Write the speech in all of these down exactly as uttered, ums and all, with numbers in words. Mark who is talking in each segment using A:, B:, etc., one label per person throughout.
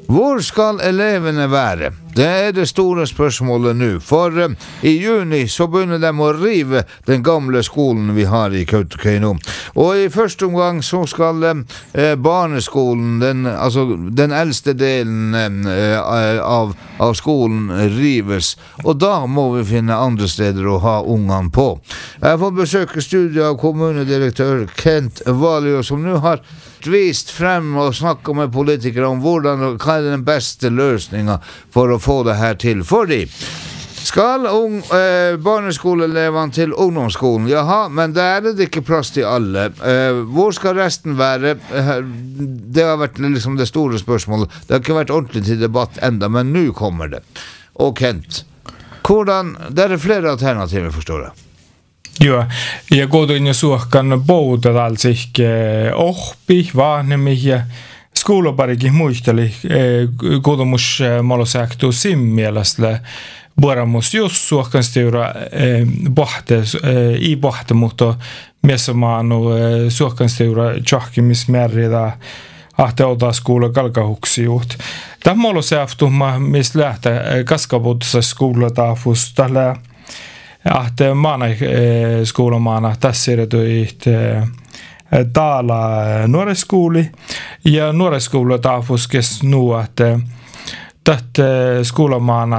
A: Hvor skal elevene være? Det er det store spørsmålet nå, for uh, i juni så begynner de å rive den gamle skolen vi har i Kautokeino. Og i første omgang så skal uh, barneskolen, den, altså den eldste delen uh, av, av skolen rives, og da må vi finne andre steder å ha ungene på. Jeg får besøke studiet av kommunedirektør Kent Valio, som nå har vist frem og snakket med politikere om hvordan, hva er den beste løsningen for å få det her til. Fordi skal ung, eh, barneskoleelevene til ungdomsskolen? Jaha, men der er det ikke plass til alle. Eh, hvor skal resten være? Eh, det har vært liksom det store spørsmålet. Det har ikke vært ordentlig til debatt enda, men nå kommer det. Og Kent, hvordan, det er flere alternativer, forstår jeg.
B: Joo, ja kuitenkin suohkan poutat ikke oppi, vaan ja skoulaparikin muisteli, kuitenkin malosääktuu sin mielestä Boramus just suohkan stiura pohte, i pohte, mutta missä maanu suohkan stiura tjahkimismärjitä ahte otaskoula kalkahuksiut. Tämä malosääftuma, missä lähtee kaskapuutissa skoulataafus tällä att maana skolamaana tässä erityisesti täällä nuoriskouli ja nuoriskoulu taafuskes nu että tätä skolamaana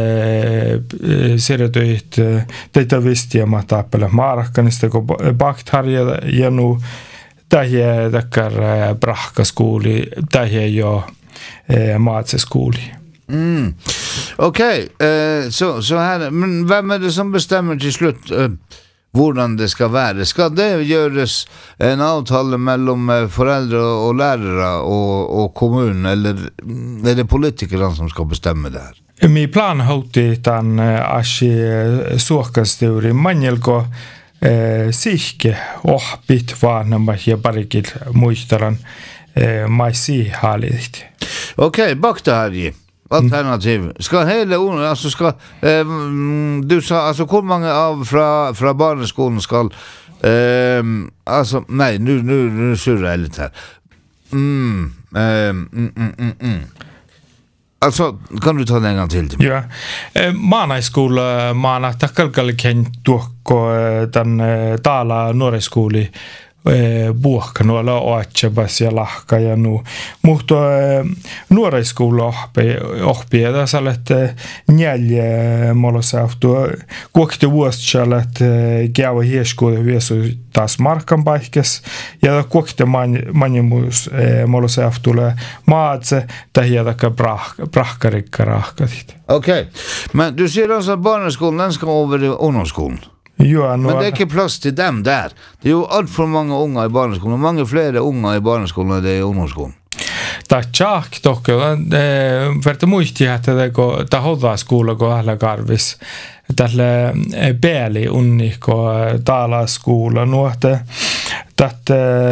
B: erityisesti teitä vistiä matapelle maarakkanista kun baktarja ja nu tähän takkar brahkaskouli tähän jo matseskouli.
A: Mm. Okej, okay. uh, så, så här, men vem är det som bestämmer till slut uh, hvordan det ska vara? Ska det göras en avtal mellan uh, föräldrar och lärare och, och kommun, eller är det politikerna som ska bestämma det här?
B: Mi plan houti tämän ashi suohkasteuri manjelko sihke ohpit vaanama ja parikit muistaran maisi haalit.
A: Okej, okay, Bakhtari. Alternativ. Ska hela alltså ska eh, du sa alltså hur många av fra fra barneskolen skal eh, alltså nej nu nu nu surrar jag lite här. Mm, eh, mm, mm, mm, mm. Alltså kan du ta den en gång till?
B: Ja. Eh, maanaiskoula maana takalkalken tuokko tämän taala nuoriskouli buohkanu oatsebas ja lahka ja nu mutta nuoriskoulu ohpi ohpi ja tässä olette neljä molosaftu kuokti vuostalet käy hieskoulu viesu taas markan paikkas ja kuokti man manimus molosaftulle maatse tähiätäkä brah brahkarikka rahkatit.
A: Okej. Okay. Men du ser alltså att barneskolan den ska över i ungdomsskolan.
B: Ja,
A: men det er ikke plass til dem der. Det er jo alt for mange unger i barneskolen, mange flere unger i barneskolen enn det er i ungdomsskolen.
B: Det er tjak, dere. For det muisti, at det går, det hodda skola går alle garvis. Tälle Beli unnik og tala skola nu att att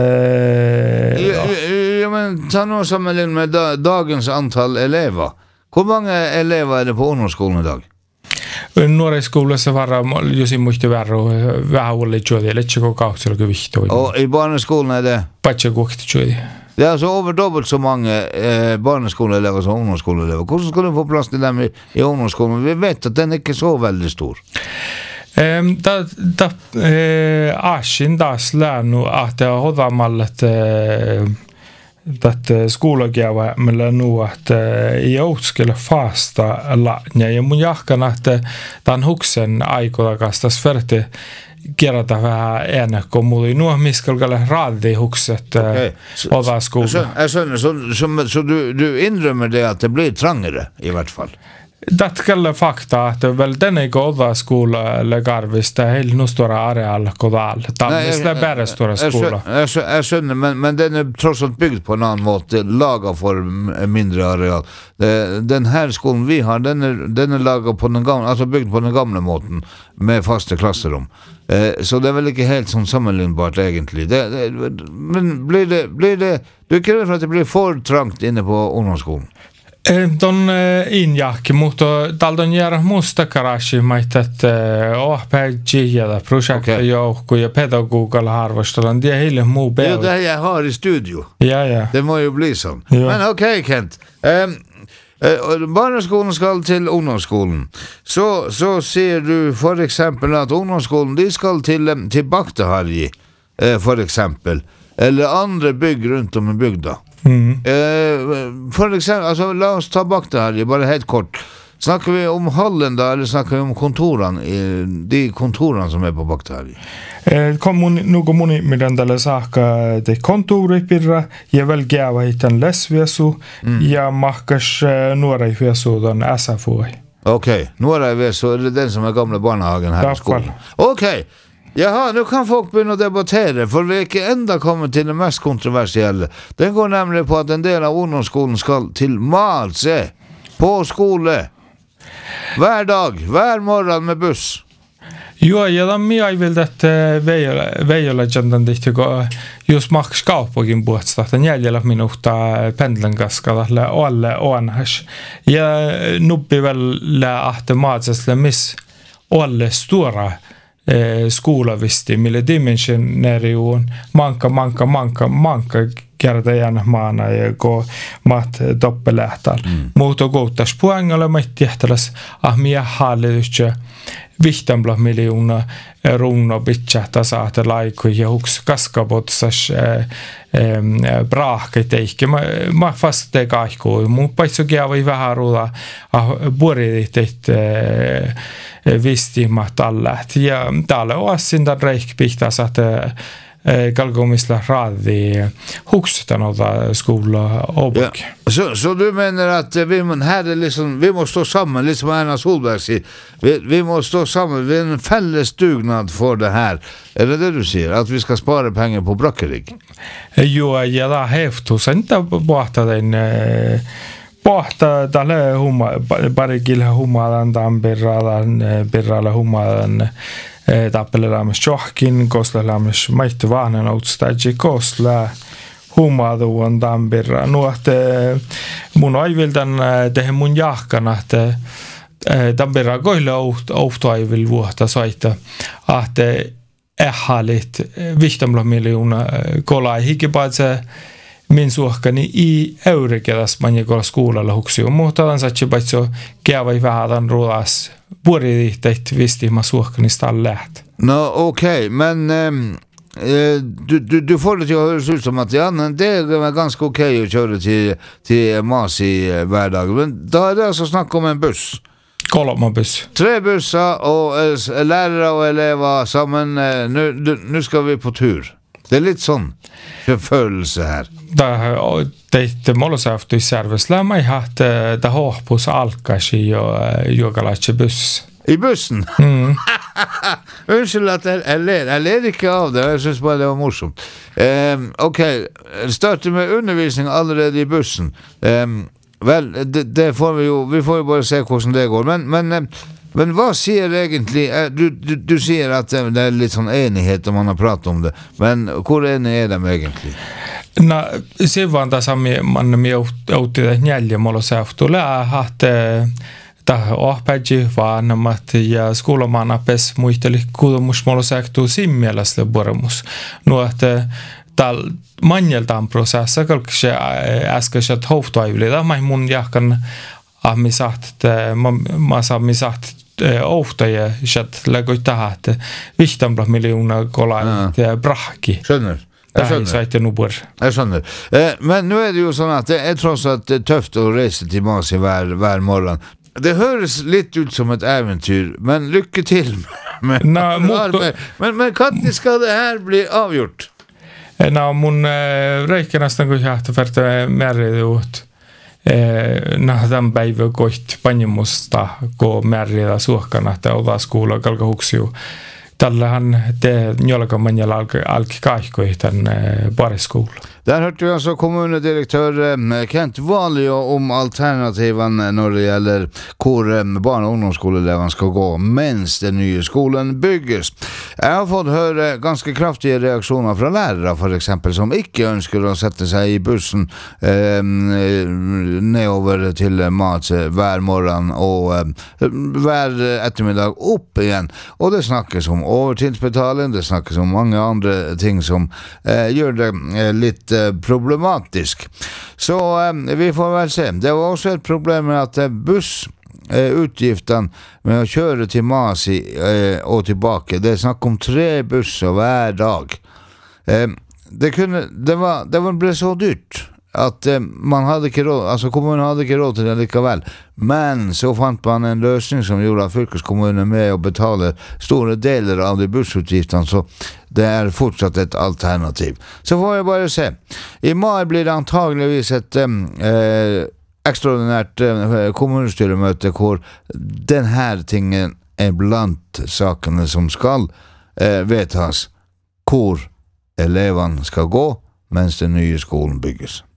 A: ja men ta nå sammenlign med dagens antall elever. Hvor mange elever er det på ungdomsskolen i dag?
B: Nuoriskoulussa varmaan josin muisti verran vähän oli juuri lechko kautsella kuvihto.
A: Og i barneskolen er det
B: patcha kokti juuri.
A: Det er altså over dobbelt så mange eh, barneskoleelever som ungdomsskoleelever. Hvordan skal du få plass til dem i, i ungdomsskolen? Vi vet at den er ikke så veldig stor.
B: Um, da da eh, ashin das lärnu att det har mallet eh, att skolagiava med nu att jag skulle fasta la ja mun jahkan att den huksen aikotakastas färte kerrata vähän ennen kuin mulla nuo miskalkalle raadi hukset oda skola.
A: Så så så så så du du inrymmer det att det blir trangere i vart fall.
B: Det skulle fakta att väl den är goda skola eller garvis det är nog stora areal kodal. Det är bara stora skola.
A: Jag jag skönner men men den är trots allt byggd på en annan måte, lagad för mindre areal. Den här skolan vi har den är den är lagad på den gamla, alltså byggd på den gamla måten med fasta klassrum. Så det är väl inte helt som sammanlignbart egentligen. Det, det, men blir det blir det du är rädd för att det blir för trångt inne på ungdomsskolan?
B: Ton injahki, mutta täältä on jäädä musta karashi, maita, että ohpäjiä ja projektijoukkoja ja pedagogalla harvostellaan. Det är hela muu
A: Det är det jag har i studio.
B: Ja, ja.
A: Det må ju bli sån.
B: Ja.
A: Men okej, okay, Kent. Um, uh, barneskolen skal til ungdomsskolen. Så, så ser du for eksempel at ungdomsskolen de skal til, um, til Bakteharji, uh, for eksempel. Eller andre bygg rundt om i bygda.
B: Mm.
A: Uh, for eksempel, altså, la oss ta Bakteharji, bare helt kort. Snakker vi om hallen da, eller snakker vi om kontorene, de kontorene som er på Bakteharji?
B: Kom mun, nuko moni meidän tällä saakka te kontuuripirra ja väl gäva hitan lesviesu mm. ja mahkas nuora viesu don S F O.
A: Okej, okay. Nuora viesu är det den som är gamla barnhagen här i skolan. Okej. Okay. Jaha, nu kan folk begynne å debattere, for vi er ikke enda kommet til det mest kontroversielle. Den går nemlig på at en del av ungdomsskolen skal til Malse, på skole, hver dag, hver morgen med buss.
B: Joo, ja tämän minä ei vielä, että Veijola-jantan tihti, kun just maks kauppakin puhutaan, että jäljellä minuutta pendlen kanssa tälle alle onhas. Ja nuppi vielä ahte maatselle, missä alle stora skolevisti, mille dimensioneriun manka, manka, manka, manka kerta gärna maana ja gå mat doppelähtal. Mm. Muuta kouttas puengalle mitt jähteläs, ah minä hallitutse vihtambla miljoona runo bitchata saate laiku ja huks kaskabotsas braahke teikki. Ma, ma fast te kaikku. Mu paitsu kiavai vähän ruuda ah buridit vistimat allat. Ja täällä oassin tämän reikpihtaa saate kalkomisla radhi hukstan åt skola och
A: ja. Så så du menar att vi men här är liksom vi måste stå samman liksom Erna Solberg säger vi, vi måste stå samman vi är en fälles dugnad för det här. Är det det du säger att vi ska spara pengar på Brackerig?
B: Jo, ja da heftus inte båta den båta tälle humma bara gilla humma den birralan birrala humma tappelelaamassa johkin, koslelaamassa maittu vahnen outstaji kosla humaduon tampirra. Nuotte mun aiviltan tehdä mun jahkana, että tampirra koille outoaivil vuotta saita, ahte ähalit vihtamla miljoona kolai hikipaitse min suhkani i eurikedas manjekolla skuulalla huksiu. Muhtadan satsi paitso keavai vähädan rulas puoridihtäit vistihma suhkanista läht.
A: No okej, okay, men ähm, du, du, du får det till att höra ut som att ja, det är ganska okej okay att köra till, till Mas i hverdag. Men då är det alltså snack om en buss.
B: Kolma buss.
A: Tre bussar och äh, lärare och elever sammen. Äh, nu, du, nu ska vi på tur. Det är lite sån förfölelse här.
B: Det är molosaftu i servisla. Jag har haft det hoppus alkasi och jogalachi buss.
A: I bussen?
B: Mm.
A: Unnskyld at jeg, jeg ler. Jeg ler ikke av det. Jeg synes bare det var morsomt. Um, ok, starter med undervisning allerede i bussen. Um, vel, det, det får vi jo, vi får jo bare se hvordan det går. Men, men, men hva sier egentlig, du, du, du sier at det er litt sånn enighet om man har pratet om det, men hvor enig er de egentlig?
B: No, se vaan tässä man mi outti neljä molosaftu lää hatte ta ohpäji vanhemmat ja skolamana pes muisteli kuulumusmolosaktu simmialasle boremus. No että tal manjeltaan prosessa kalkse äskeisät houftoivlida mai mun jahkan ahmi saht ma ma saami saht ohtaja shat lagoitahat vihtambla miljoona kolai ja brahki.
A: Skjønner.
B: Jeg skjønner.
A: Jeg skjønner. Eh, men nå er det jo sånn at det er tross alt tøft å reise til Masi hver, hver morgen. Det høres litt ut som et eventyr, men lykke til med
B: Nå, mot...
A: Men, men når skal det her bli avgjort?
B: No, mun äh, reikä nästan kun jahti färtä märjätä ut. Äh, Nähdään päivä koit panjemusta, kun märjätä suhkana, että oda skuulla kalka huksiu. Tällähän te jolka manjalla alki kaikkoi tämän pariskuulla.
A: Der hørte vi altså kommunedirektør eh, Kent Valio om alternativene når det gjelder hvor eh, barn- og ungdomsskoleelevene skal gå mens den nye skolen bygges. Jeg har fått høre ganske kraftige reaksjoner fra lærere for eksempel, som ikke ønsker å sette seg i bussen eh, nedover til mat hver morgen og eh, hver ettermiddag opp igjen. Og det snakkes om overtidsbetaling, det snakkes om mange andre ting som eh, gjør det eh, litt eh, problematisk. Så eh, vi får vel se. Det var også et problem med at eh, buss utgiftene med å kjøre til Masi eh, og tilbake, det er snakk om tre busser hver dag. Eh, det, kunne, det, var, det ble så dyrt at eh, man hadde ikke råd, altså kommunen hadde ikke råd til det likevel, men så fant man en løsning som gjorde at fylkeskommunen er med å betale store deler av de bussutgiftene, så det er fortsatt et alternativ. Så får jeg bare se. I mai blir det antageligvis et eh, ekstraordinært eh, kommunestyremøte hvor denne tingen er blant sakene som skal eh, vedtas, hvor elevene skal gå mens den nye skolen bygges.